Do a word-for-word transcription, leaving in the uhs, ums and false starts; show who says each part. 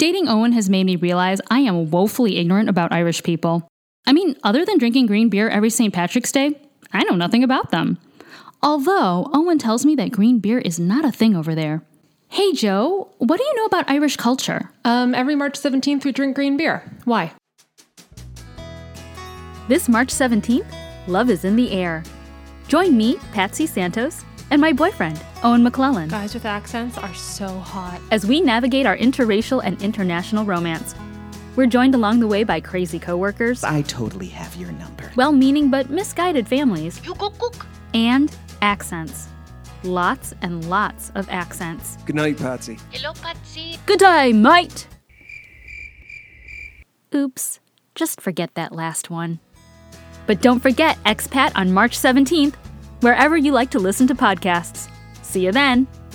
Speaker 1: Dating Owen has made me realize I am woefully ignorant about Irish people. I mean, other than drinking green beer every Saint Patrick's Day, I know nothing about them. Although, Owen tells me that green beer is not a thing over there. Hey, Joe, what do you know about Irish culture?
Speaker 2: Um, every March seventeenth we drink green beer. Why?
Speaker 3: This March seventeenth, love is in the air. Join me, Patsy Santos, and my boyfriend, Owen McClellan,
Speaker 2: Guys with accents are so hot.
Speaker 3: as we navigate our interracial and international romance. We're joined along the way by crazy coworkers,
Speaker 4: I totally have your number.
Speaker 3: well-meaning but misguided families,
Speaker 5: You cook cook.
Speaker 3: and accents. Lots and lots of accents.
Speaker 6: Good night, Patsy.
Speaker 5: Hello, Patsy.
Speaker 3: Good day, mate! Oops, just forget that last one. But don't forget Expat on March seventeenth, wherever you like to listen to podcasts. See you then!